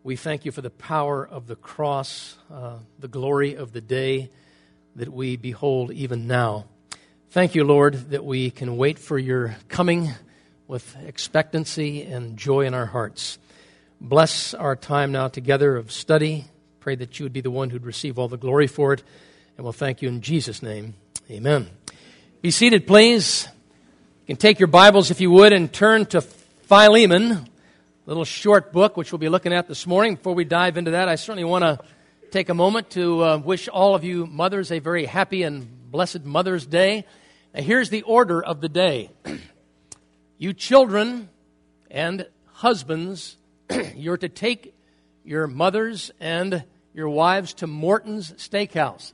We thank you for the power of the cross, the glory of the day that we behold even now. Thank you, Lord, that we can wait for your coming with expectancy and joy in our hearts. Bless our time now together of study. Pray that you would be the one who'd receive all the glory for it. And we'll thank you in Jesus' name. Amen. Be seated, please. You can take your Bibles, if you would, and turn to Philemon, a little short book, which we'll be looking at this morning. Before we dive into that, I certainly want to take a moment to wish all of you mothers a very happy and blessed Mother's Day. Now, here's the order of the day. You children and husbands, you're to take your mothers and your wives to Morton's Steakhouse.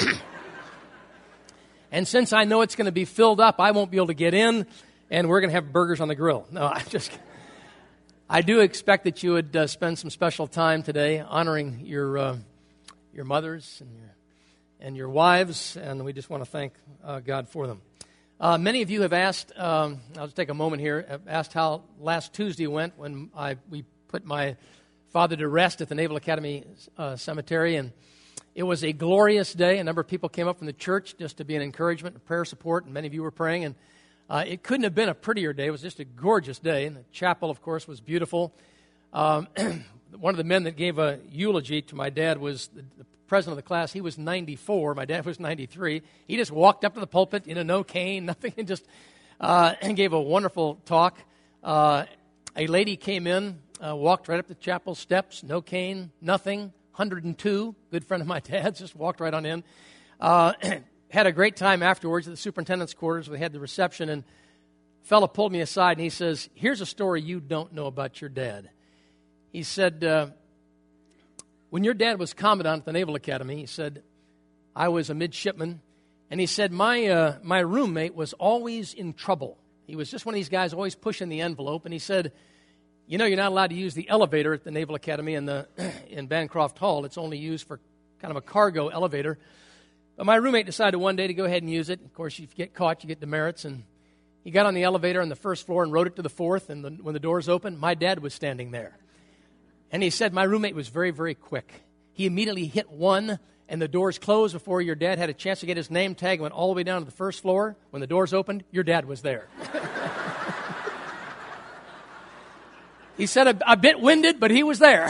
And since I know it's going to be filled up, I won't be able to get in, and we're going to have burgers on the grill. No, I do expect that you would spend some special time today honoring your mothers and your wives, and we just want to thank God for them. Many of you have asked, I'll just take a moment here, have asked how last Tuesday went when we put my father to rest at the Naval Academy Cemetery, and it was a glorious day. A number of people came up from the church just to be an encouragement and prayer support, and many of you were praying, and it couldn't have been a prettier day. It was just a gorgeous day, and the chapel, of course, was beautiful. One of the men that gave a eulogy to my dad was the president of the class. He was 94. My dad was 93. He just walked up to the pulpit, no cane, nothing, and just and gave a wonderful talk. A lady came in, walked right up the chapel steps, no cane, nothing, 102, good friend of my dad's, just walked right on in. Had a great time afterwards at the superintendent's quarters. We had the reception, and a fellow pulled me aside, and he says, "Here's a story you don't know about your dad." He said, when your dad was commandant at the Naval Academy, he said, I was a midshipman, and he said, my roommate was always in trouble. He was just one of these guys always pushing the envelope, and he said, you're not allowed to use the elevator at the Naval Academy in Bancroft Hall. It's only used for kind of a cargo elevator. But my roommate decided one day to go ahead and use it. Of course, if you get caught, you get demerits, and he got on the elevator on the first floor and rode it to the fourth, and when the doors opened, my dad was standing there. And he said, my roommate was very, very quick. He immediately hit one, and the doors closed before your dad had a chance to get his name tag, went all the way down to the first floor. When the doors opened, your dad was there. He said a bit winded, but he was there.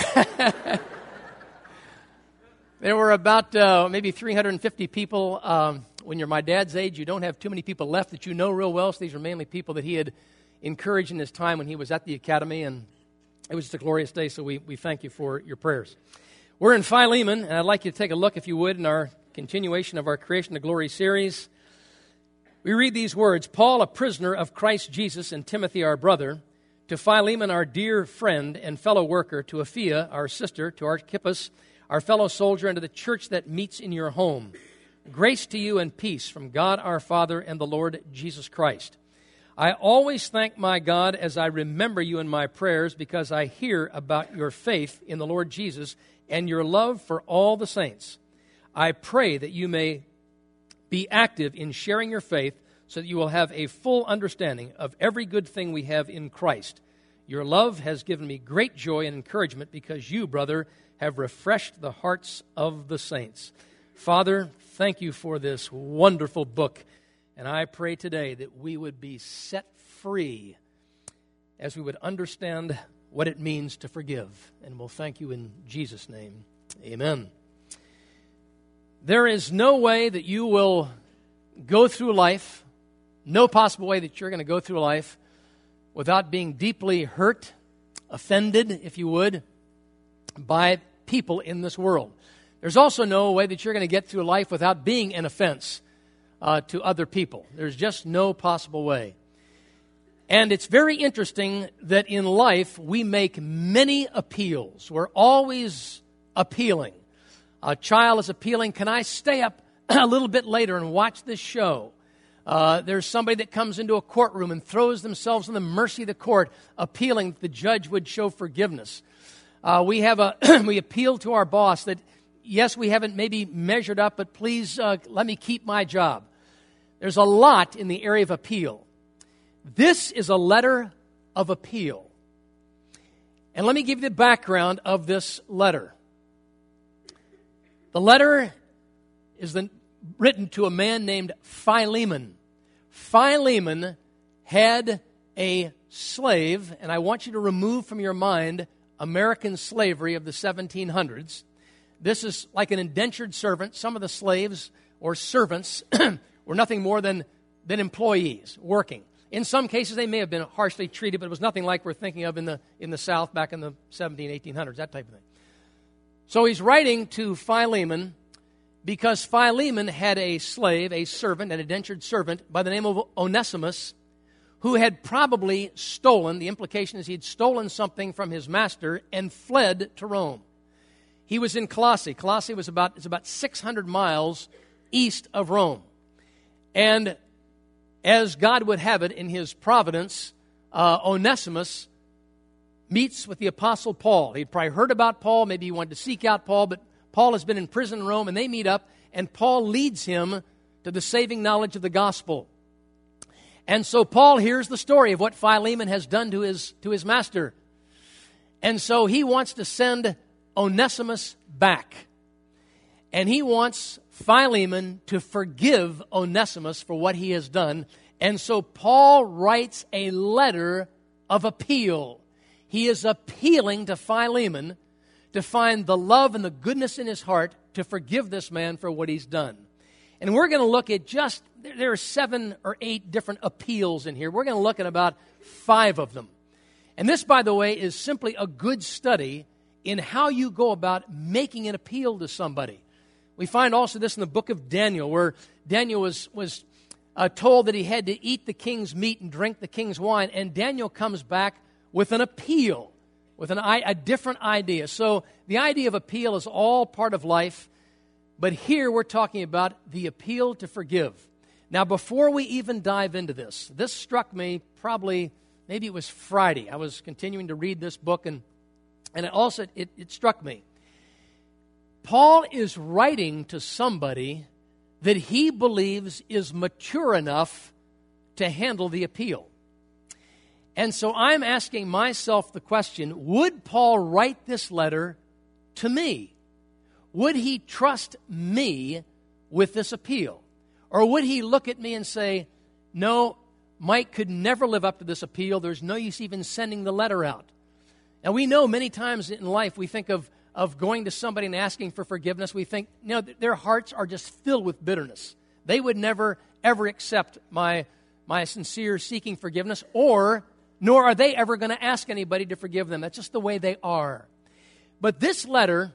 There were about maybe 350 people. When you're my dad's age, you don't have too many people left that you know real well, so these are mainly people that he had encouraged in his time when he was at the academy, and it was just a glorious day, so we thank you for your prayers. We're in Philemon, and I'd like you to take a look, if you would, in our continuation of our Creation to Glory series. We read these words, Paul, a prisoner of Christ Jesus, and Timothy, our brother, to Philemon, our dear friend and fellow worker, to Apphia, our sister, to Archippus, our fellow soldier, and to the church that meets in your home. Grace to you and peace from God our Father and the Lord Jesus Christ. I always thank my God as I remember you in my prayers because I hear about your faith in the Lord Jesus and your love for all the saints. I pray that you may be active in sharing your faith so that you will have a full understanding of every good thing we have in Christ. Your love has given me great joy and encouragement because you, brother, have refreshed the hearts of the saints. Father, thank you for this wonderful book. And I pray today that we would be set free as we would understand what it means to forgive. And we'll thank you in Jesus' name. Amen. There is no way that you will go through life, no possible way that you're going to go through life without being deeply hurt, offended, if you would, by people in this world. There's also no way that you're going to get through life without being an offense to other people. There's just no possible way. And it's very interesting that in life we make many appeals. We're always appealing. A child is appealing, can I stay up a little bit later and watch this show? There's somebody that comes into a courtroom and throws themselves on the mercy of the court, appealing that the judge would show forgiveness. We appeal to our boss that, yes, we haven't maybe measured up, but please let me keep my job. There's a lot in the area of appeal. This is a letter of appeal. And let me give you the background of this letter. The letter is written to a man named Philemon. Philemon had a slave, and I want you to remove from your mind American slavery of the 1700s. This is like an indentured servant. Some of the slaves or servants were nothing more than employees working. In some cases, they may have been harshly treated, but it was nothing like we're thinking of in the South back in the 1800s, that type of thing. So he's writing to Philemon because Philemon had a slave, a servant, an indentured servant by the name of Onesimus, who had probably stolen, the implication is he had stolen something from his master and fled to Rome. He was in Colossae. Colossae is about 600 miles east of Rome. And as God would have it in his providence, Onesimus meets with the Apostle Paul. He'd probably heard about Paul. Maybe he wanted to seek out Paul, but Paul has been in prison in Rome, and they meet up, and Paul leads him to the saving knowledge of the gospel. And so Paul hears the story of what Philemon has done to his master. And so he wants to send Onesimus back. And he wants Philemon to forgive Onesimus for what he has done. And so Paul writes a letter of appeal. He is appealing to Philemon to find the love and the goodness in his heart to forgive this man for what he's done. And we're going to look at there are 7 or 8 different appeals in here. We're going to look at about 5 of them. And this, by the way, is simply a good study in how you go about making an appeal to somebody. We find also this in the book of Daniel, where Daniel was told that he had to eat the king's meat and drink the king's wine, and Daniel comes back with an appeal, with a different idea. So the idea of appeal is all part of life, but here we're talking about the appeal to forgive. Now, before we even dive into this struck me maybe it was Friday. I was continuing to read this book, and it struck me. Paul is writing to somebody that he believes is mature enough to handle the appeal. And so I'm asking myself the question, would Paul write this letter to me? Would he trust me with this appeal? Or would he look at me and say, no, Mike could never live up to this appeal. There's no use even sending the letter out. And we know many times in life we think of going to somebody and asking for forgiveness. We think, their hearts are just filled with bitterness. They would never, ever accept my sincere seeking forgiveness, nor are they ever going to ask anybody to forgive them. That's just the way they are. But this letter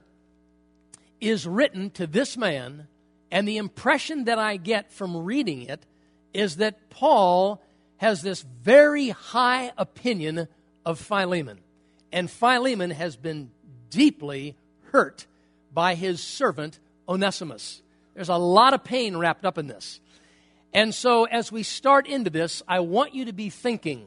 is written to this man, and the impression that I get from reading it is that Paul has this very high opinion of Philemon. And Philemon has been deeply hurt by his servant Onesimus. There's a lot of pain wrapped up in this. And so as we start into this, I want you to be thinking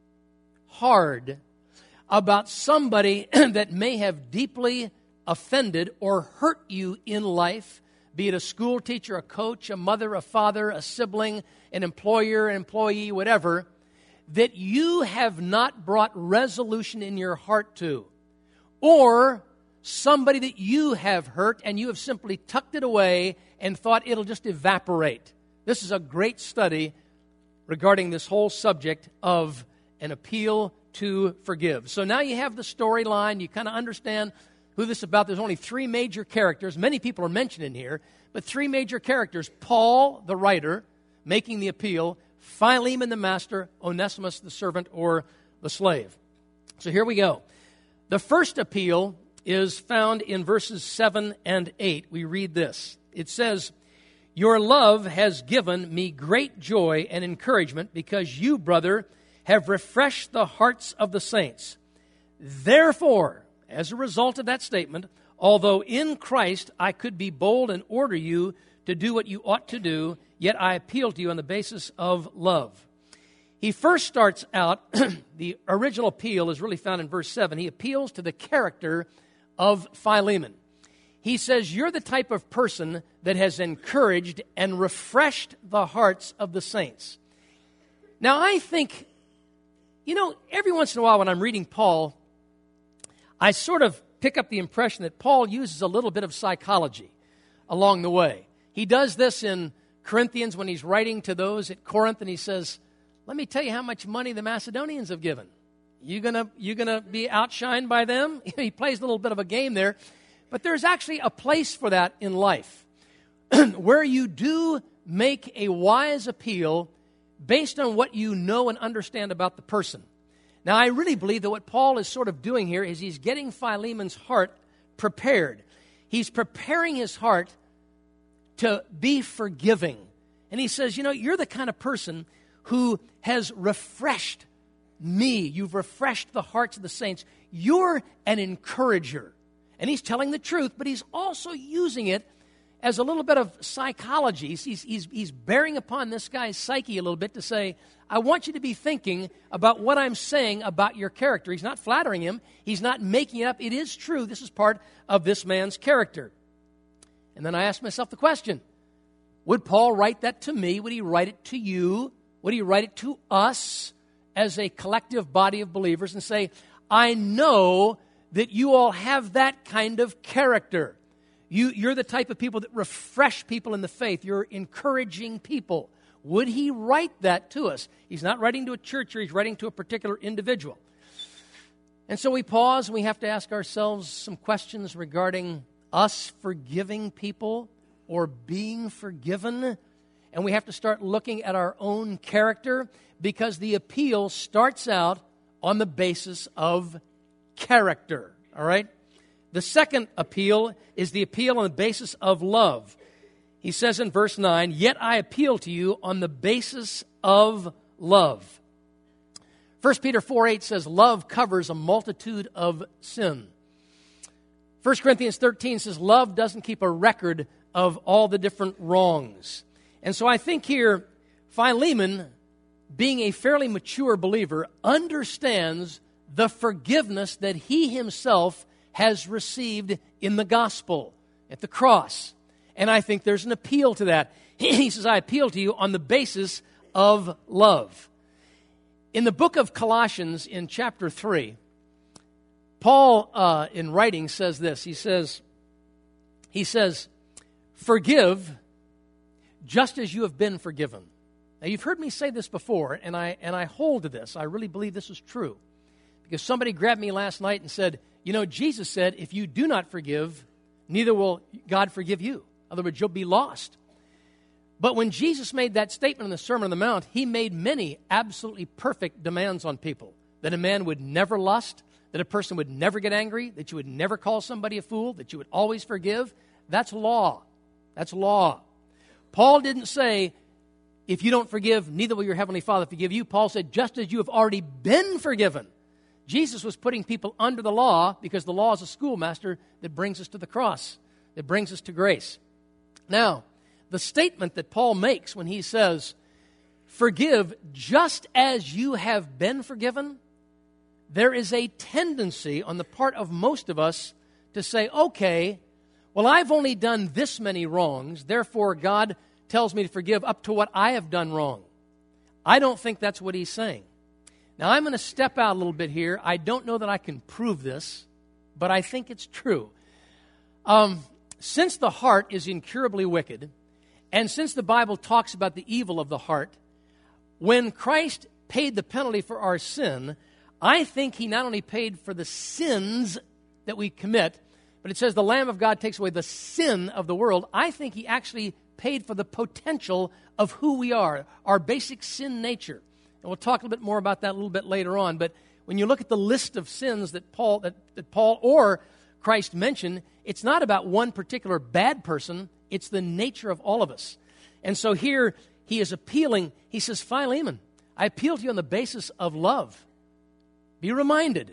hard about somebody that may have deeply offended or hurt you in life, be it a school teacher, a coach, a mother, a father, a sibling, an employer, an employee, whatever, that you have not brought resolution in your heart to. Or somebody that you have hurt and you have simply tucked it away and thought it'll just evaporate. This is a great study regarding this whole subject of an appeal to forgive. So now you have the storyline. You kind of understand who this is about. There's only 3 major characters. Many people are mentioned in here, but 3 major characters. Paul, the writer, making the appeal. Philemon, the master. Onesimus, the servant or the slave. So here we go. The first appeal is found in verses 7 and 8. We read this. It says, "Your love has given me great joy and encouragement because you, brother, have refreshed the hearts of the saints. Therefore," as a result of that statement, "although in Christ I could be bold and order you to do what you ought to do, yet I appeal to you on the basis of love." He first starts out, the original appeal is really found in verse 7. He appeals to the character of Philemon. He says, you're the type of person that has encouraged and refreshed the hearts of the saints. Now, I think, every once in a while when I'm reading Paul, I sort of pick up the impression that Paul uses a little bit of psychology along the way. He does this in Corinthians when he's writing to those at Corinth, and he says, let me tell you how much money the Macedonians have given. You gonna be outshined by them? He plays a little bit of a game there. But there's actually a place for that in life where you do make a wise appeal based on what you know and understand about the person. Now, I really believe that what Paul is sort of doing here is he's getting Philemon's heart prepared. He's preparing his heart to be forgiving. And he says, you're the kind of person who has refreshed me. You've refreshed the hearts of the saints. You're an encourager. And he's telling the truth, but he's also using it as a little bit of psychology. He's bearing upon this guy's psyche a little bit to say, I want you to be thinking about what I'm saying about your character. He's not flattering him. He's not making it up. It is true. This is part of this man's character. And then I asked myself the question, would Paul write that to me? Would he write it to you? Would he write it to us as a collective body of believers and say, I know that you all have that kind of character. You're the type of people that refresh people in the faith. You're encouraging people. Would he write that to us? He's not writing to a church here. He's writing to a particular individual. And so we pause and we have to ask ourselves some questions regarding us forgiving people or being forgiven. And we have to start looking at our own character because the appeal starts out on the basis of character. All right? The second appeal is the appeal on the basis of love. He says in verse 9, yet I appeal to you on the basis of love. 1 Peter 4:8 says, love covers a multitude of sin. 1 Corinthians 13 says, love doesn't keep a record of all the different wrongs. And so I think here, Philemon, being a fairly mature believer, understands the forgiveness that he himself has received in the gospel, at the cross. And I think there's an appeal to that. He says, I appeal to you on the basis of love. In the book of Colossians, in chapter 3, Paul, in writing, says this. He says, forgive just as you have been forgiven. Now, you've heard me say this before, and I hold to this. I really believe this is true. Because somebody grabbed me last night and said, Jesus said, if you do not forgive, neither will God forgive you. In other words, you'll be lost. But when Jesus made that statement in the Sermon on the Mount, he made many absolutely perfect demands on people. That a man would never lust, that a person would never get angry, that you would never call somebody a fool, that you would always forgive. That's law. That's law. Paul didn't say, if you don't forgive, neither will your heavenly Father forgive you. Paul said, just as you have already been forgiven. Jesus was putting people under the law because the law is a schoolmaster that brings us to the cross, that brings us to grace. Now, the statement that Paul makes when he says, forgive just as you have been forgiven, there is a tendency on the part of most of us to say, okay, well, I've only done this many wrongs, therefore God tells me to forgive up to what I have done wrong. I don't think that's what he's saying. Now, I'm going to step out a little bit here. I don't know that I can prove this, but I think it's true. Since the heart is incurably wicked, and since the Bible talks about the evil of the heart, when Christ paid the penalty for our sin, I think he not only paid for the sins that we commit, but it says the Lamb of God takes away the sin of the world. I think he actually paid for the potential of who we are, our basic sin nature. And we'll talk a little bit more about that a little bit later on. But when you look at the list of sins that Paul or Christ mentioned, it's not about one particular bad person. It's the nature of all of us. And so here he is appealing. He says, Philemon, I appeal to you on the basis of love. Be reminded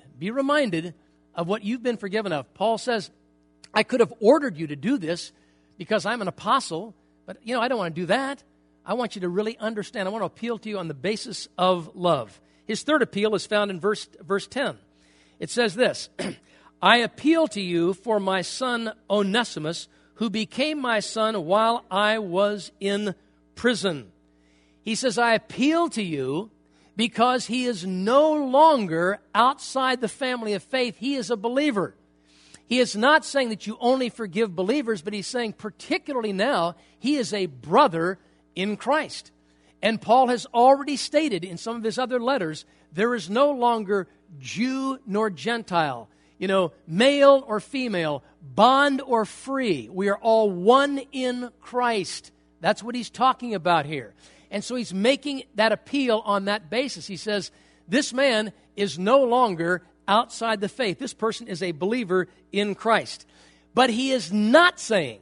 of what you've been forgiven of. Paul says, I could have ordered you to do this because I'm an apostle, but, I don't want to do that. I want you to really understand. I want to appeal to you on the basis of love. His third appeal is found in verse 10. It says this, I appeal to you for my son Onesimus, who became my son while I was in prison. He says, I appeal to you because he is no longer outside the family of faith. He is a believer. He is not saying that you only forgive believers, but he's saying particularly now, he is a brother in Christ. And Paul has already stated in some of his other letters, there is no longer Jew nor Gentile, male or female, bond or free. We are all one in Christ. That's what he's talking about here. And so he's making that appeal on that basis. He says, this man is no longer outside the faith. This person is a believer in Christ. But he is not saying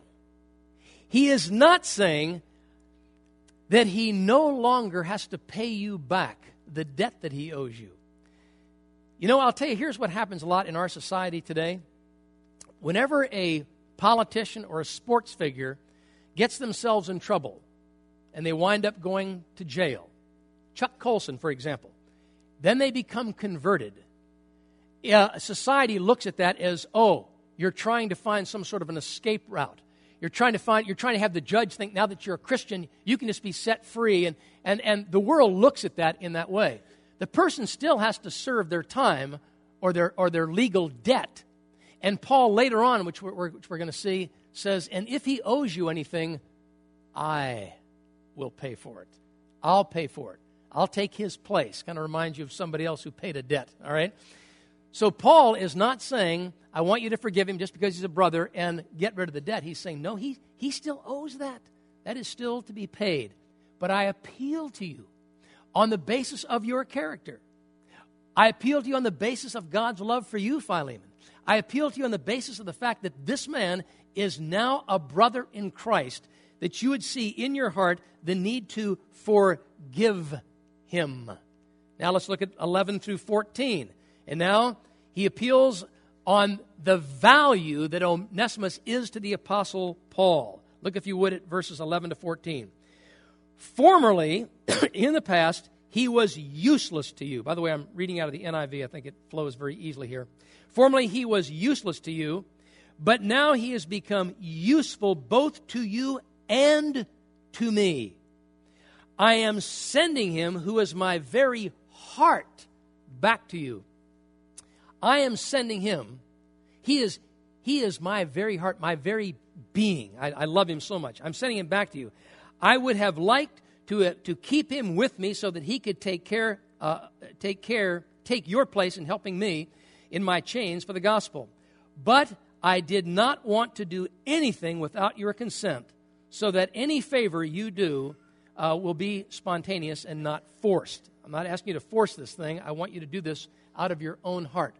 that he no longer has to pay you back the debt that he owes you. I'll tell you, here's what happens a lot in our society today. Whenever a politician or a sports figure gets themselves in trouble and they wind up going to jail, Chuck Colson, for example, then they become converted. Society looks at that as, you're trying to find some sort of an escape route. You're trying to have the judge think now that you're a Christian, you can just be set free. And the world looks at that in that way. The person still has to serve their time or their legal debt. And Paul later on, which we're going to see, says, and if he owes you anything, I will pay for it. I'll pay for it. I'll take his place. Kind of reminds you of somebody else who paid a debt, all right? So Paul is not saying, I want you to forgive him just because he's a brother and get rid of the debt. He's saying, no, he still owes that. That is still to be paid. But I appeal to you on the basis of your character. I appeal to you on the basis of God's love for you, Philemon. I appeal to you on the basis of the fact that this man is now a brother in Christ, that you would see in your heart the need to forgive him. Now let's look at 11 through 14. And now he appeals on the value that Onesimus is to the Apostle Paul. Look, if you would, at verses 11 to 14. Formerly, in the past, he was useless to you. By the way, I'm reading out of the NIV. I think it flows very easily here. Formerly, he was useless to you, but now he has become useful both to you and to me. I am sending him, who is my very heart, back to you. I am sending him. He is my very heart, my very being. I love him so much. I'm sending him back to you. I would have liked to keep him with me so that he could take your place in helping me in my chains for the gospel. But I did not want to do anything without your consent, so that any favor you do will be spontaneous and not forced. I'm not asking you to force this thing. I want you to do this out of your own heart.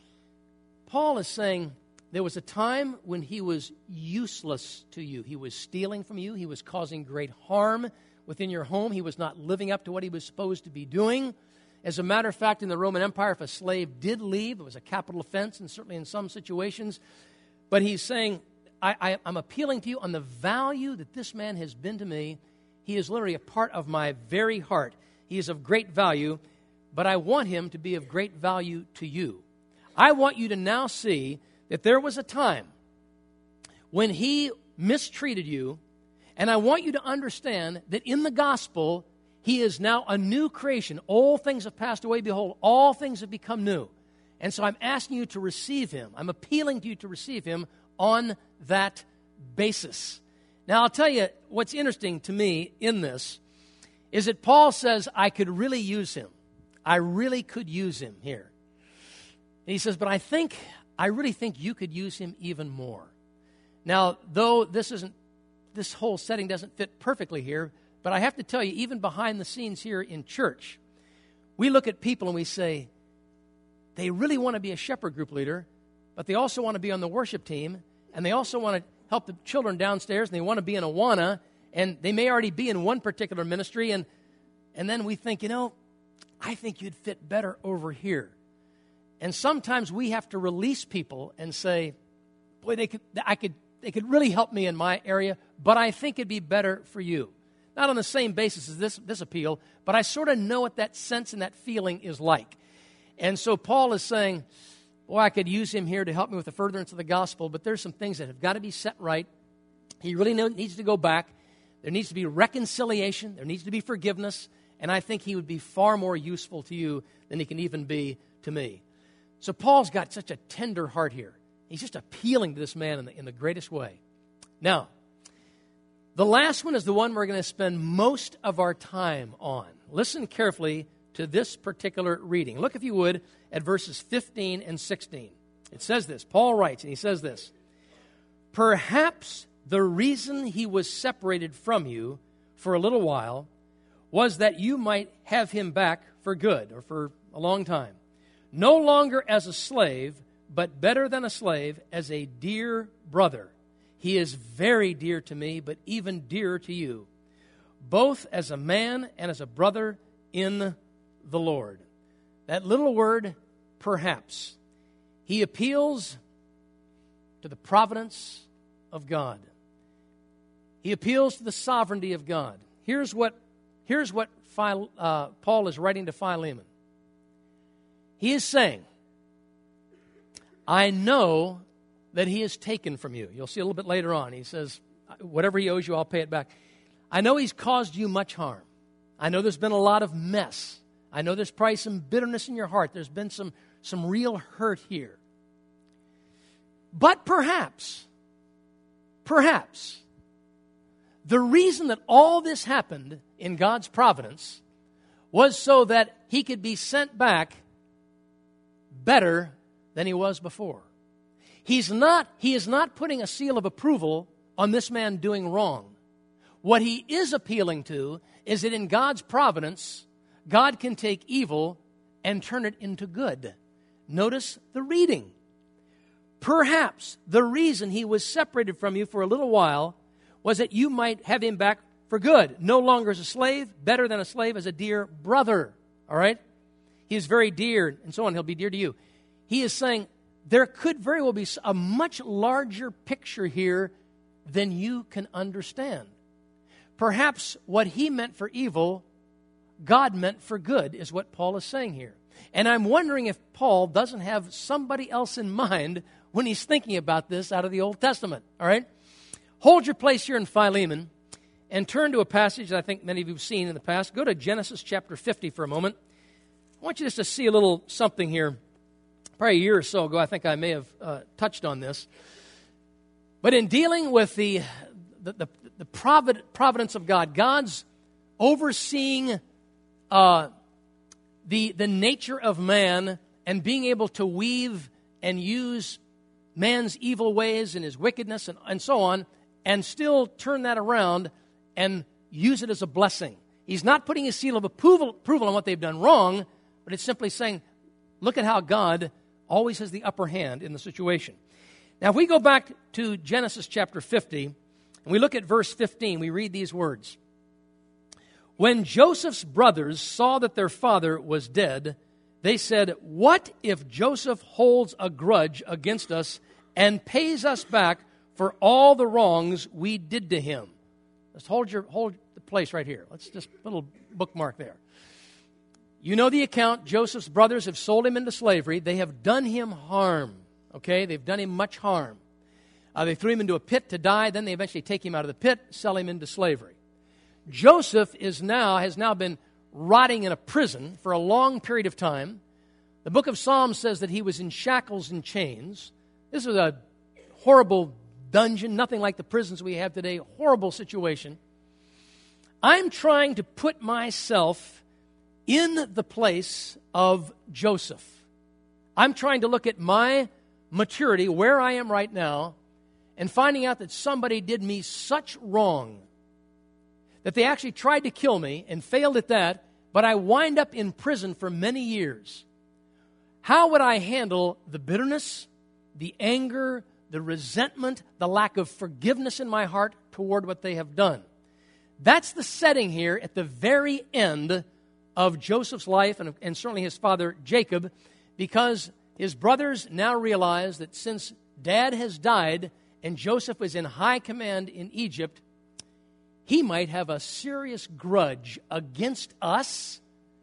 Paul is saying there was a time when he was useless to you. He was stealing from you. He was causing great harm within your home. He was not living up to what he was supposed to be doing. As a matter of fact, in the Roman Empire, if a slave did leave, it was a capital offense, and certainly in some situations. But he's saying, I'm appealing to you on the value that this man has been to me. He is literally a part of my very heart. He is of great value, but I want him to be of great value to you. I want you to now see that there was a time when he mistreated you, and I want you to understand that in the gospel, he is now a new creation. All things have passed away. Behold, all things have become new. And so I'm asking you to receive him. I'm appealing to you to receive him on that basis. Now, I'll tell you what's interesting to me in this is that Paul says, I could really use him. I really could use him here. And he says, but I really think you could use him even more. Now, though this whole setting doesn't fit perfectly here, but I have to tell you, even behind the scenes here in church, we look at people and we say, they really want to be a shepherd group leader, but they also want to be on the worship team, and they also want to help the children downstairs, and they want to be in Awana, and they may already be in one particular ministry, and then we think, I think you'd fit better over here. And sometimes we have to release people and say, boy, they could really help me in my area, but I think it'd be better for you. Not on the same basis as this appeal, but I sort of know what that sense and that feeling is like. And so Paul is saying, boy, I could use him here to help me with the furtherance of the gospel, but there's some things that have got to be set right. He really needs to go back. There needs to be reconciliation. There needs to be forgiveness. and I think he would be far more useful to you than he can even be to me. So Paul's got such a tender heart here. He's just appealing to this man in the greatest way. Now, the last one is the one we're going to spend most of our time on. Listen carefully to this particular reading. Look, if you would, at verses 15 and 16. It says this. Paul writes, and he says this, "Perhaps the reason he was separated from you for a little while was that you might have him back for good," or for a long time, "no longer as a slave, but better than a slave, as a dear brother. He is very dear to me, but even dearer to you, both as a man and as a brother in the Lord." That little word, perhaps. He appeals to the providence of God. He appeals to the sovereignty of God. Here's what Paul is writing to Philemon. He is saying, I know that he has taken from you. You'll see a little bit later on. He says, whatever he owes you, I'll pay it back. I know he's caused you much harm. I know there's been a lot of mess. I know there's probably some bitterness in your heart. There's been some real hurt here. But perhaps, the reason that all this happened in God's providence was so that he could be sent back better than he was before. He is not putting a seal of approval on this man doing wrong. What he is appealing to is that in God's providence, God can take evil and turn it into good. Notice the reading. Perhaps the reason he was separated from you for a little while was that you might have him back for good. No longer as a slave, better than a slave, as a dear brother. All right? He is very dear, and so on. He'll be dear to you. He is saying there could very well be a much larger picture here than you can understand. Perhaps what he meant for evil, God meant for good, is what Paul is saying here. And I'm wondering if Paul doesn't have somebody else in mind when he's thinking about this out of the Old Testament. All right? Hold your place here in Philemon and turn to a passage that I think many of you have seen in the past. Go to Genesis chapter 50 for a moment. I want you just to see a little something here. Probably a year or so ago, I think I may have touched on this. But in dealing with the providence of God, God's overseeing the nature of man and being able to weave and use man's evil ways and his wickedness and so on, and still turn that around and use it as a blessing. He's not putting a seal of approval on what they've done wrong, but it's simply saying, look at how God always has the upper hand in the situation. Now, if we go back to Genesis chapter 50, and we look at verse 15, we read these words. When Joseph's brothers saw that their father was dead, they said, "What if Joseph holds a grudge against us and pays us back for all the wrongs we did to him?" Let's hold the place right here. Let's just put a little bookmark there. You know the account. Joseph's brothers have sold him into slavery. They have done him harm. Okay? They've done him much harm. They threw him into a pit to die. Then they eventually take him out of the pit, sell him into slavery. Joseph has now been rotting in a prison for a long period of time. The book of Psalms says that he was in shackles and chains. This was a horrible dungeon, nothing like the prisons we have today, horrible situation. I'm trying to put myself in the place of Joseph. I'm trying to look at my maturity, where I am right now, and finding out that somebody did me such wrong that they actually tried to kill me and failed at that, but I wind up in prison for many years. How would I handle the bitterness, the anger, the resentment, the lack of forgiveness in my heart toward what they have done? That's the setting here at the very end of Joseph's life and certainly his father Jacob, because his brothers now realize that since Dad has died and Joseph was in high command in Egypt, he might have a serious grudge against us,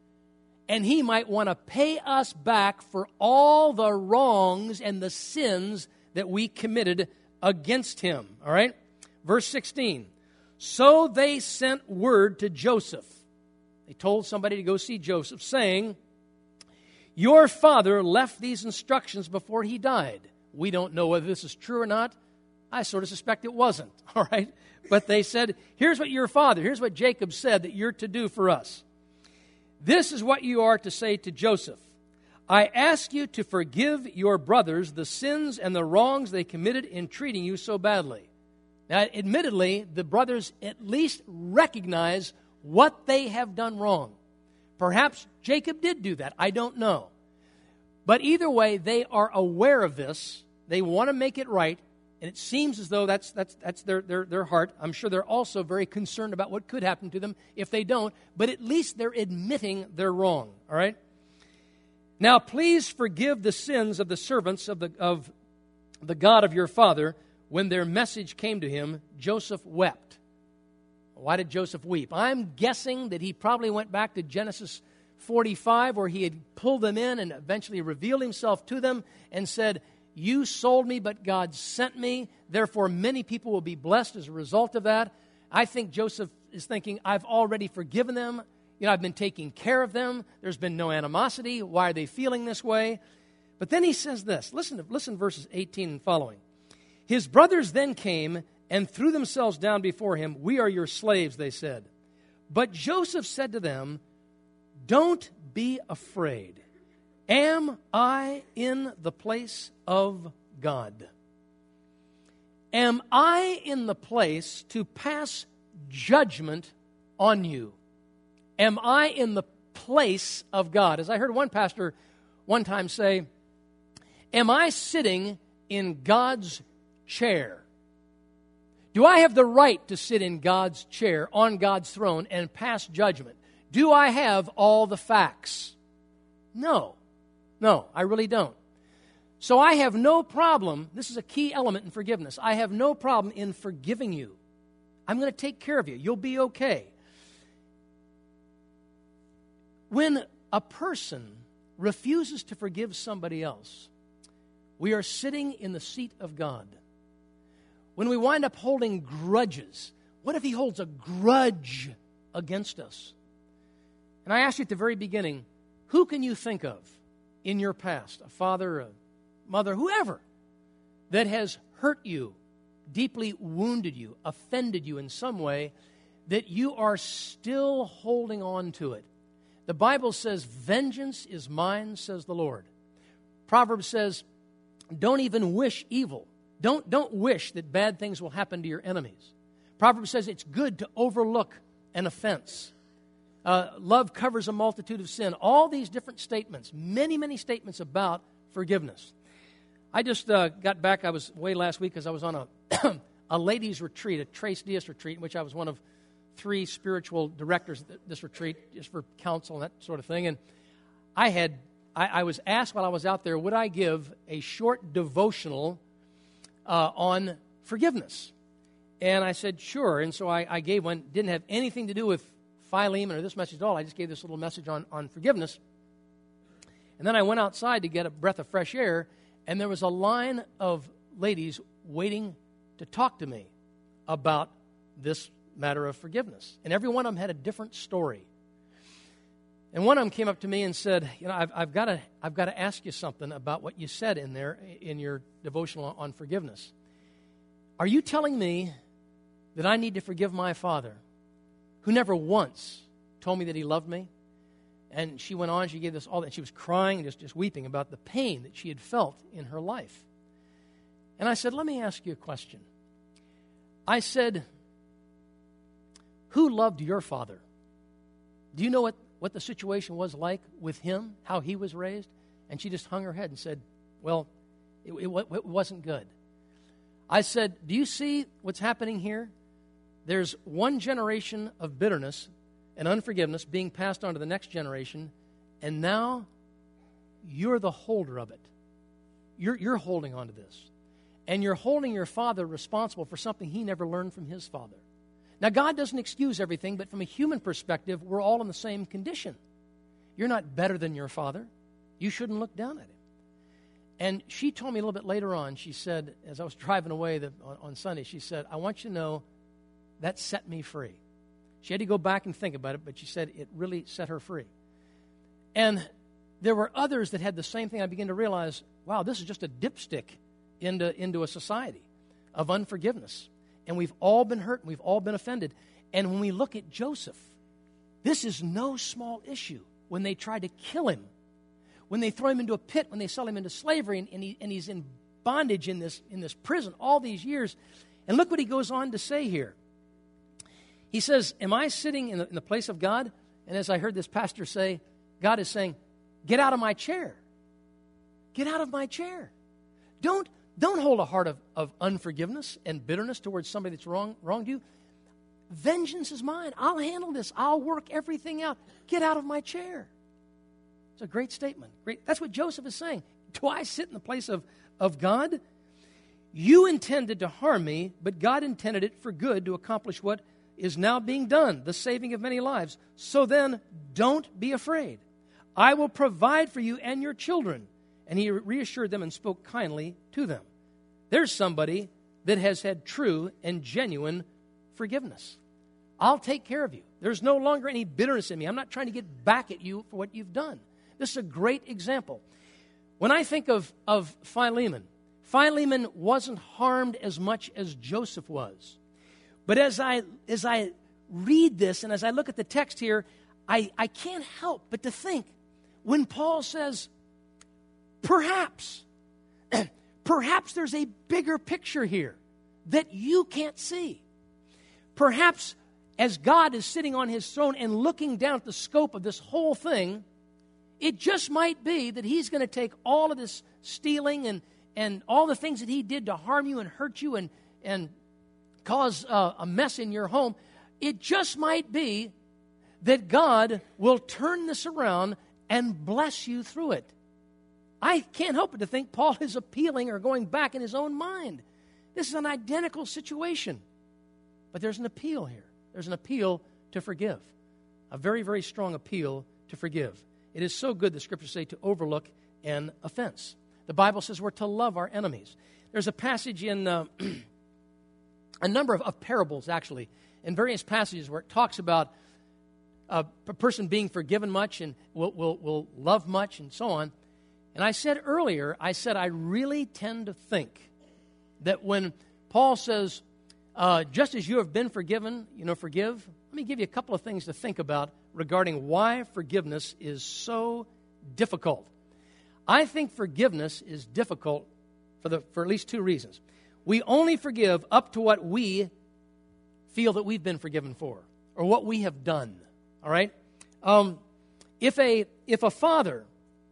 and he might want to pay us back for all the wrongs and the sins that we committed against him. All right? Verse 16. So they sent word to Joseph. They told somebody to go see Joseph, saying, "Your father left these instructions before he died." We don't know whether this is true or not. I sort of suspect it wasn't, all right? But they said, here's what Jacob said that you're to do for us. "This is what you are to say to Joseph. I ask you to forgive your brothers the sins and the wrongs they committed in treating you so badly." Now, admittedly, the brothers at least recognize what they have done wrong. Perhaps Jacob did do that. I don't know. But either way, they are aware of this. They want to make it right. And it seems as though that's their heart. I'm sure they're also very concerned about what could happen to them if they don't. But at least they're admitting they're wrong. All right? "Now, please forgive the sins of the servants of the God of your father." When their message came to him, Joseph wept. Why did Joseph weep? I'm guessing that he probably went back to Genesis 45, where he had pulled them in and eventually revealed himself to them and said, "You sold me, but God sent me. Therefore, many people will be blessed as a result of that." I think Joseph is thinking, I've already forgiven them. I've been taking care of them. There's been no animosity. Why are they feeling this way? But then he says this. Listen verses 18 and following. "His brothers then came and threw themselves down before him. 'We are your slaves,' they said. But Joseph said to them, 'Don't be afraid. Am I in the place of God? Am I in the place to pass judgment on you? Am I in the place of God?'" As I heard one pastor one time say, "Am I sitting in God's chair? Do I have the right to sit in God's chair, on God's throne, and pass judgment? Do I have all the facts?" No, I really don't. So I have no problem. This is a key element in forgiveness. I have no problem in forgiving you. I'm going to take care of you. You'll be okay. When a person refuses to forgive somebody else, we are sitting in the seat of God. When we wind up holding grudges, what if he holds a grudge against us? And I asked you at the very beginning, who can you think of in your past, a father, a mother, whoever, that has hurt you, deeply wounded you, offended you in some way, that you are still holding on to it? The Bible says, "Vengeance is mine, says the Lord." Proverbs says, don't even wish evil. Don't wish that bad things will happen to your enemies. Proverbs says it's good to overlook an offense. Love covers a multitude of sin. All these different statements, many statements about forgiveness. I just got back. I was away last week because I was on a ladies' retreat, a Tres Dias retreat, in which I was one of 3 spiritual directors at this retreat, just for counsel and that sort of thing. And I was asked while I was out there, would I give a short devotional on forgiveness? And I said, sure. And so I gave one. Didn't have anything to do with Philemon or this message at all. I just gave this little message on forgiveness. And then I went outside to get a breath of fresh air, and there was a line of ladies waiting to talk to me about this matter of forgiveness. And every one of them had a different story. And one of them came up to me and said, I've got to ask you something about what you said in there in your devotional on forgiveness. Are you telling me that I need to forgive my father, who never once told me that he loved me? And she went on, she gave this all that. She was crying, just weeping about the pain that she had felt in her life. And I said, let me ask you a question. I said, who loved your father? Do you know what the situation was like with him, how he was raised? And she just hung her head and said, well, it wasn't good. I said, do you see what's happening here? There's one generation of bitterness and unforgiveness being passed on to the next generation, and now you're the holder of it. You're holding on to this. And you're holding your father responsible for something he never learned from his father. Now, God doesn't excuse everything, but from a human perspective, we're all in the same condition. You're not better than your father. You shouldn't look down at him. And she told me a little bit later on, she said, as I was driving away on Sunday, she said, I want you to know that set me free. She had to go back and think about it, but she said it really set her free. And there were others that had the same thing. I began to realize, wow, this is just a dipstick into a society of unforgiveness. And we've all been hurt, and we've all been offended. And when we look at Joseph, this is no small issue. When they try to kill him, when they throw him into a pit, when they sell him into slavery, and he's in bondage in this prison all these years. And look what he goes on to say here. He says, am I sitting in the place of God? And as I heard this pastor say, God is saying, get out of my chair. Get out of my chair. Don't hold a heart of unforgiveness and bitterness towards somebody that's wronged you. Vengeance is mine. I'll handle this. I'll work everything out. Get out of my chair. It's a great statement. Great. That's what Joseph is saying. Do I sit in the place of God? You intended to harm me, but God intended it for good to accomplish what is now being done, the saving of many lives. So then, don't be afraid. I will provide for you and your children. And he reassured them and spoke kindly to them. There's somebody that has had true and genuine forgiveness. I'll take care of you. There's no longer any bitterness in me. I'm not trying to get back at you for what you've done. This is a great example. When I think of Philemon, Philemon wasn't harmed as much as Joseph was. But as I read this and as I look at the text here, I can't help but to think when Paul says, perhaps there's a bigger picture here that you can't see. Perhaps as God is sitting on his throne and looking down at the scope of this whole thing, it just might be that he's going to take all of this stealing and all the things that he did to harm you and hurt you and cause a mess in your home. It just might be that God will turn this around and bless you through it. I can't help but to think Paul is appealing or going back in his own mind. This is an identical situation. But there's an appeal here. There's an appeal to forgive. A very, very strong appeal to forgive. It is so good, the Scriptures say, to overlook an offense. The Bible says we're to love our enemies. There's a passage in a number of parables, actually, in various passages where it talks about a person being forgiven much and will love much and so on. And I said earlier, I really tend to think that when Paul says, just as you have been forgiven, forgive. Let me give you a couple of things to think about regarding why forgiveness is so difficult. I think forgiveness is difficult for at least two reasons. We only forgive up to what we feel that we've been forgiven for or what we have done. All right? If a father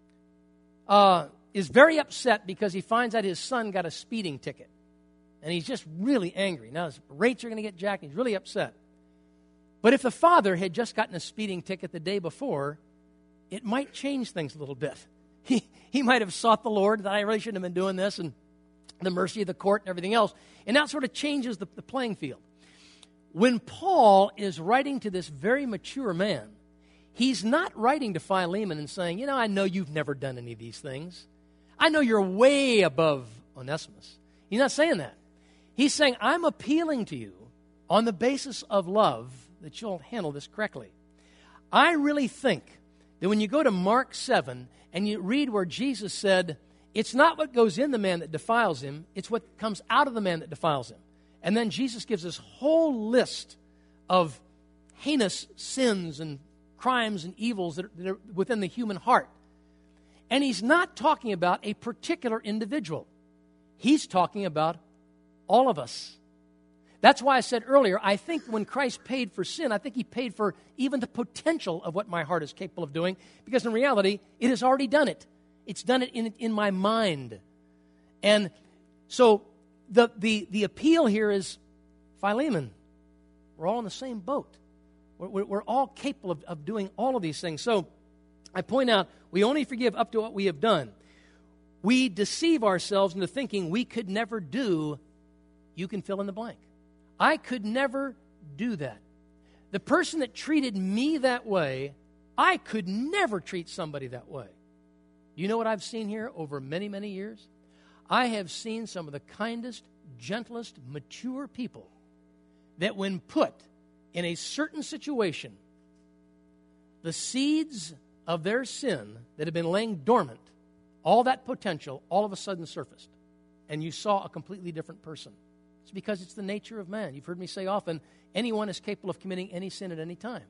is very upset because he finds out his son got a speeding ticket, and he's just really angry. Now his rates are going to get jacked, and he's really upset. But if the father had just gotten a speeding ticket the day before, it might change things a little bit. He might have sought the Lord that I really shouldn't have been doing this, and the mercy of the court and everything else. And that sort of changes the playing field. When Paul is writing to this very mature man, he's not writing to Philemon and saying, I know you've never done any of these things. I know you're way above Onesimus. He's not saying that. He's saying, I'm appealing to you on the basis of love that you'll handle this correctly. I really think that when you go to Mark 7 and you read where Jesus said, it's not what goes in the man that defiles him, it's what comes out of the man that defiles him. And then Jesus gives this whole list of heinous sins and crimes and evils that are within the human heart. And he's not talking about a particular individual. He's talking about all of us. That's why I said earlier, I think when Christ paid for sin, I think he paid for even the potential of what my heart is capable of doing, because in reality, it has already done it. It's done it in my mind. And so the appeal here is, Philemon, we're all in the same boat. We're all capable of doing all of these things. So I point out, we only forgive up to what we have done. We deceive ourselves into thinking we could never do, you can fill in the blank. I could never do that. The person that treated me that way, I could never treat somebody that way. You know what I've seen here over many, many years? I have seen some of the kindest, gentlest, mature people that when put in a certain situation, the seeds of their sin that had been laying dormant, all that potential, all of a sudden surfaced. And you saw a completely different person. It's because it's the nature of man. You've heard me say often, anyone is capable of committing any sin at any time.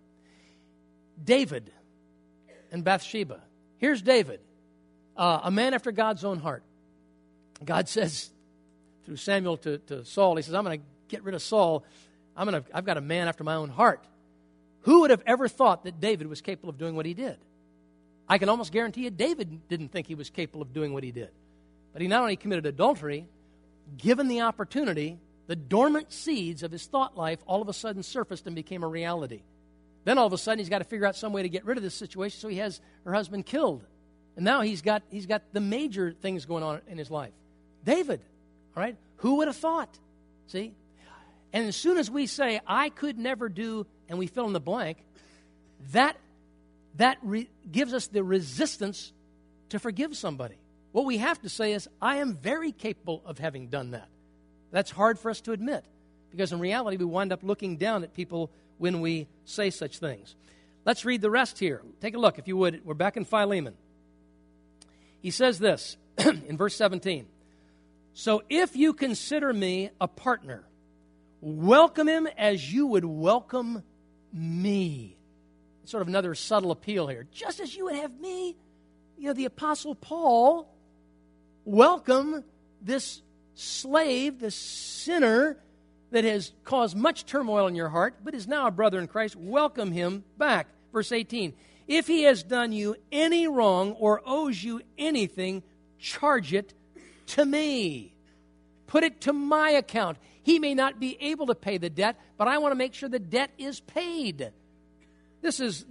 David and Bathsheba. Here's David, a man after God's own heart. God says through Samuel to Saul, he says, I'm going to get rid of Saul. I've got a man after my own heart. Who would have ever thought that David was capable of doing what he did? I can almost guarantee you David didn't think he was capable of doing what he did. But he not only committed adultery, given the opportunity, the dormant seeds of his thought life all of a sudden surfaced and became a reality. Then all of a sudden he's got to figure out some way to get rid of this situation, so he has her husband killed. And now he's got the major things going on in his life. David, all right? Who would have thought? See? And as soon as we say, I could never do, and we fill in the blank, that gives us the resistance to forgive somebody. What we have to say is, I am very capable of having done that. That's hard for us to admit, because in reality, we wind up looking down at people when we say such things. Let's read the rest here. Take a look, if you would. We're back in Philemon. He says this in verse 17. So if you consider me a partner, welcome him as you would welcome me. It's sort of another subtle appeal here. Just as you would have me, the Apostle Paul welcome this slave, this sinner that has caused much turmoil in your heart, but is now a brother in Christ. Welcome him back. Verse 18. If he has done you any wrong or owes you anything, charge it to me. Put it to my account. He may not be able to pay the debt, but I want to make sure the debt is paid. This is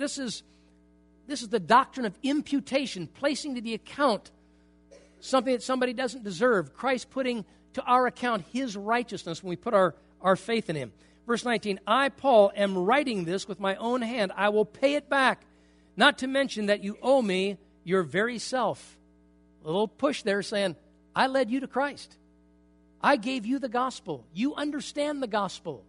the doctrine of imputation, placing to the account something that somebody doesn't deserve. Christ putting to our account his righteousness when we put our faith in him. Verse 19, I, Paul, am writing this with my own hand. I will pay it back, not to mention that you owe me your very self. A little push there saying, I led you to Christ. I gave you the gospel. You understand the gospel.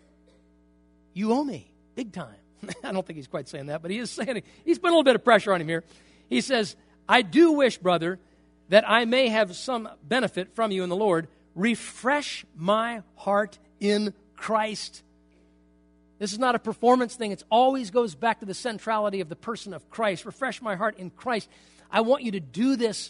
You owe me, big time. I don't think he's quite saying that, but he is saying it. He's putting a little bit of pressure on him here. He says, I do wish, brother, that I may have some benefit from you in the Lord. Refresh my heart in Christ. This is not a performance thing. It always goes back to the centrality of the person of Christ. Refresh my heart in Christ. I want you to do this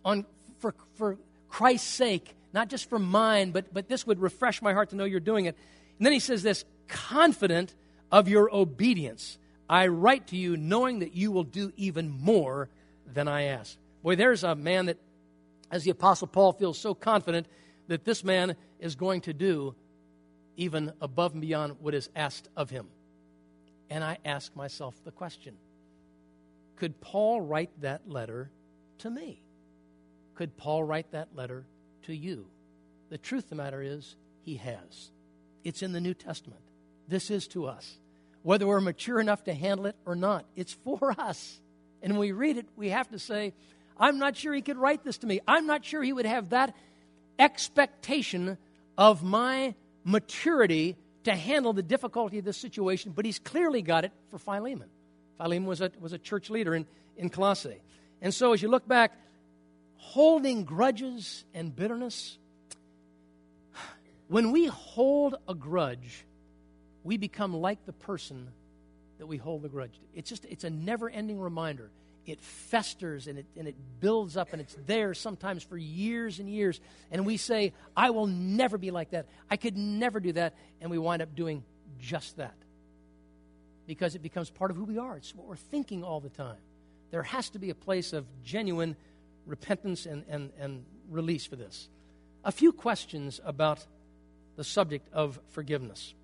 for Christ's sake, not just for mine, but this would refresh my heart to know you're doing it. And then he says this, confident of your obedience, I write to you knowing that you will do even more than I ask. Boy, there's a man that, as the Apostle Paul, feels so confident that this man is going to do even above and beyond what is asked of him. And I ask myself the question, could Paul write that letter to me? Could Paul write that letter to you? The truth of the matter is, he has. It's in the New Testament. This is to us. Whether we're mature enough to handle it or not, it's for us. And when we read it, we have to say, I'm not sure he could write this to me. I'm not sure he would have that expectation of my maturity to handle the difficulty of this situation, but he's clearly got it for Philemon. Philemon was a church leader in Colossae. And so as you look back, holding grudges and bitterness, when we hold a grudge, we become like the person that we hold the grudge to. It's a never-ending reminder. It festers and it builds up and it's there sometimes for years and years. And we say, I will never be like that. I could never do that. And we wind up doing just that. Because it becomes part of who we are. It's what we're thinking all the time. There has to be a place of genuine repentance and release for this. A few questions about the subject of forgiveness.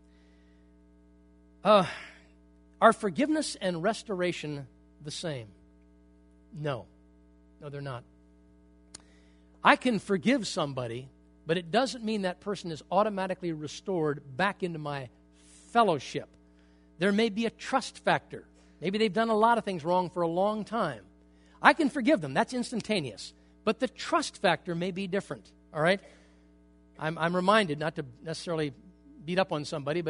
Are forgiveness and restoration the same? No, they're not. I can forgive somebody, but it doesn't mean that person is automatically restored back into my fellowship. There may be a trust factor. Maybe they've done a lot of things wrong for a long time. I can forgive them. That's instantaneous. But the trust factor may be different, all right? I'm reminded, not to necessarily beat up on somebody, but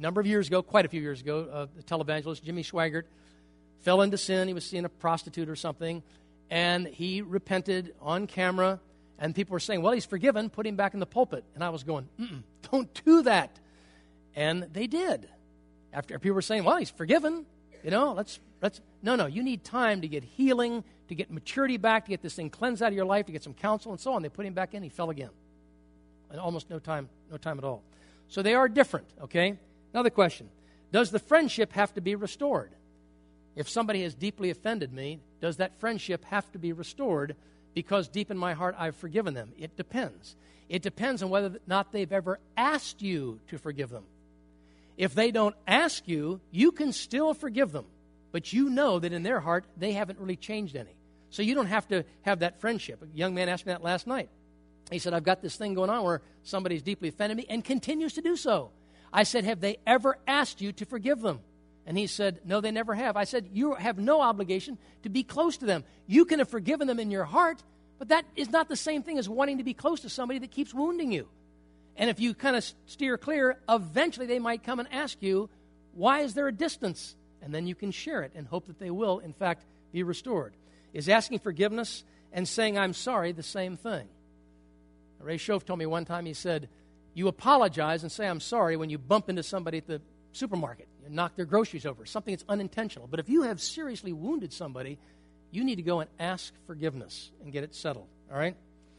number of years ago, quite a few years ago, the televangelist Jimmy Swaggart fell into sin. He was seeing a prostitute or something, and he repented on camera, and people were saying, well, he's forgiven, put him back in the pulpit. And I was going, don't do that. And they did. After people were saying, well, he's forgiven, let's no, you need time to get healing, to get maturity back, to get this thing cleansed out of your life, to get some counsel and so on. They put him back in, he fell again. And almost no time at all. So they are different, okay? Another question. Does the friendship have to be restored? If somebody has deeply offended me, does that friendship have to be restored because deep in my heart I've forgiven them? It depends. It depends on whether or not they've ever asked you to forgive them. If they don't ask you, you can still forgive them. But you know that in their heart, they haven't really changed any. So you don't have to have that friendship. A young man asked me that last night. He said, I've got this thing going on where somebody's deeply offended me and continues to do so. I said, have they ever asked you to forgive them? And he said, no, they never have. I said, you have no obligation to be close to them. You can have forgiven them in your heart, but that is not the same thing as wanting to be close to somebody that keeps wounding you. And if you kind of steer clear, eventually they might come and ask you, why is there a distance? And then you can share it and hope that they will, in fact, be restored. Is asking forgiveness and saying, I'm sorry, the same thing? Ray Schoaf told me one time, he said, you apologize and say, I'm sorry, when you bump into somebody at the supermarket, you knock their groceries over, something that's unintentional. But if you have seriously wounded somebody, you need to go and ask forgiveness and get it settled, all right?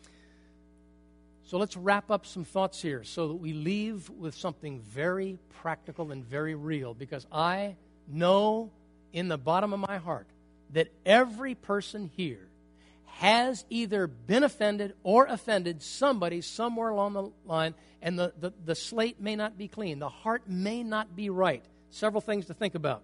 So let's wrap up some thoughts here so that we leave with something very practical and very real, because I know in the bottom of my heart that every person here has either been offended or offended somebody somewhere along the line, and the slate may not be clean. The heart may not be right. Several things to think about.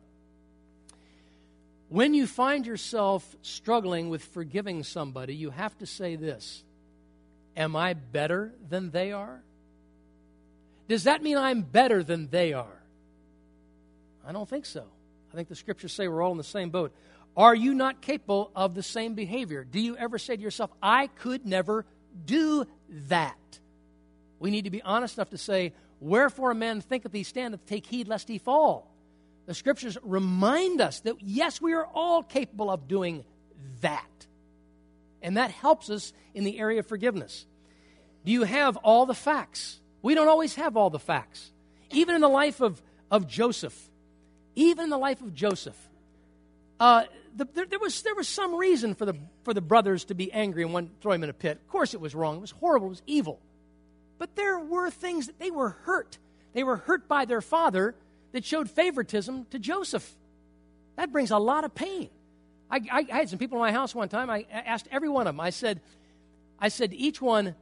When you find yourself struggling with forgiving somebody, you have to say this: am I better than they are? Does that mean I'm better than they are? I don't think so. I think the scriptures say we're all in the same boat. Are you not capable of the same behavior? Do you ever say to yourself, I could never do that? We need to be honest enough to say, wherefore a man thinketh he standeth, take heed lest he fall. The scriptures remind us that, yes, we are all capable of doing that. And that helps us in the area of forgiveness. Do you have all the facts? We don't always have all the facts. Even in the life of Joseph, there was some reason for the brothers to be angry and want to throw him in a pit. Of course it was wrong. It was horrible. It was evil. But there were things that they were hurt. They were hurt by their father that showed favoritism to Joseph. That brings a lot of pain. I had some people in my house one time. I asked every one of them. I said to each one,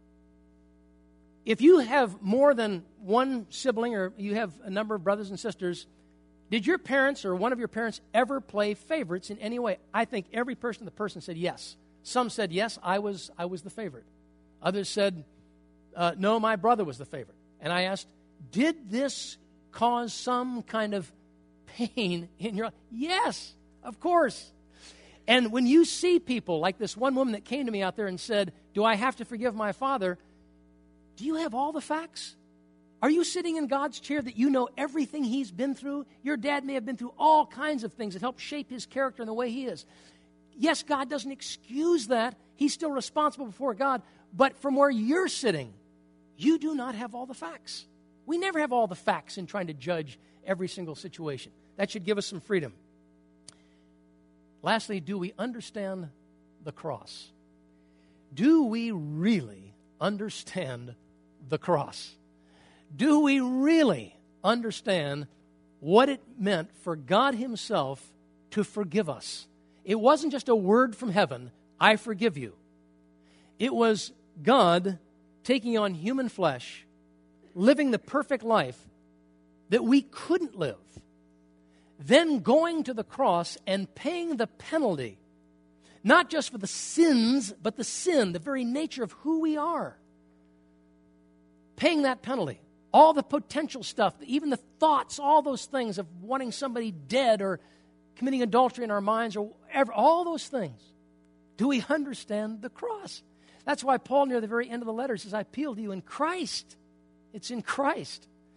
if you have more than one sibling or you have a number of brothers and sisters, did your parents or one of your parents ever play favorites in any way? I think every person said yes. Some said, yes, I was the favorite. Others said, no, my brother was the favorite. And I asked, did this cause some kind of pain in your life? Yes, of course. And when you see people like this one woman that came to me out there and said, do I have to forgive my father? Do you have all the facts? Are you sitting in God's chair that you know everything he's been through? Your dad may have been through all kinds of things that helped shape his character and the way he is. Yes, God doesn't excuse that. He's still responsible before God. But from where you're sitting, you do not have all the facts. We never have all the facts in trying to judge every single situation. That should give us some freedom. Lastly, do we understand the cross? Do we really understand the cross? Do we really understand what it meant for God himself to forgive us? It wasn't just a word from heaven, I forgive you. It was God taking on human flesh, living the perfect life that we couldn't live, then going to the cross and paying the penalty, not just for the sins, but the sin, the very nature of who we are. Paying that penalty. All the potential stuff, even the thoughts, all those things of wanting somebody dead or committing adultery in our minds or whatever, all those things. Do we understand the cross? That's why Paul, near the very end of the letter, says, I appeal to you in Christ. It's in Christ.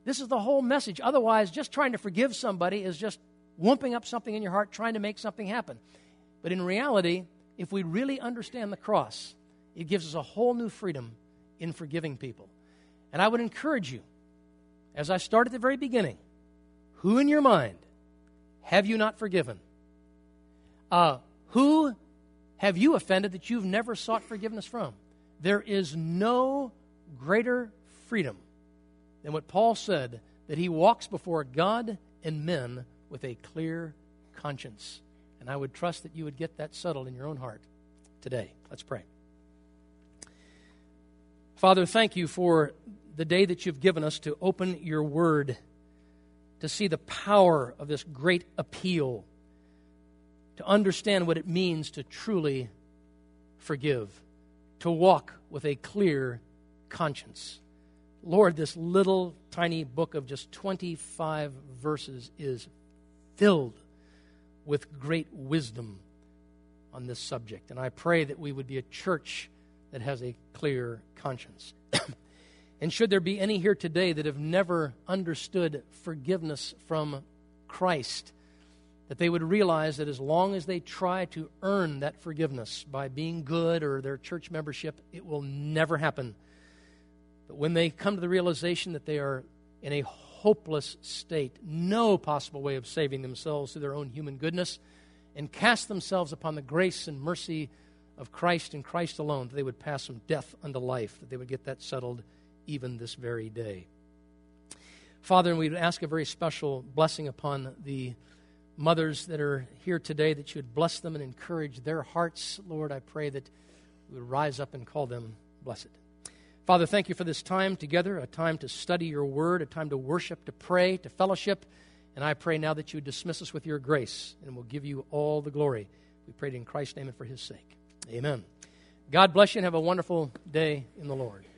This is the whole message. Otherwise, just trying to forgive somebody is just wumping up something in your heart, trying to make something happen. But in reality, if we really understand the cross, it gives us a whole new freedom in forgiving people. And I would encourage you, as I start at the very beginning, who in your mind have you not forgiven? Who have you offended that you've never sought forgiveness from? There is no greater freedom than what Paul said, that he walks before God and men with a clear conscience. And I would trust that you would get that settled in your own heart today. Let's pray. Father, thank you for the day that you've given us to open your word, to see the power of this great appeal, to understand what it means to truly forgive, to walk with a clear conscience. Lord, this little tiny book of just 25 verses is filled with great wisdom on this subject. And I pray that we would be a church that has a clear conscience. And should there be any here today that have never understood forgiveness from Christ, that they would realize that as long as they try to earn that forgiveness by being good or their church membership, it will never happen. But when they come to the realization that they are in a hopeless state, no possible way of saving themselves through their own human goodness, and cast themselves upon the grace and mercy of Christ and Christ alone, that they would pass from death unto life, that they would get that settled even this very day. Father, and we would ask a very special blessing upon the mothers that are here today, that you would bless them and encourage their hearts. Lord, I pray that we would rise up and call them blessed. Father, thank you for this time together, a time to study your word, a time to worship, to pray, to fellowship. And I pray now that you would dismiss us with your grace, and we'll give you all the glory. We pray it in Christ's name and for his sake. Amen. God bless you and have a wonderful day in the Lord.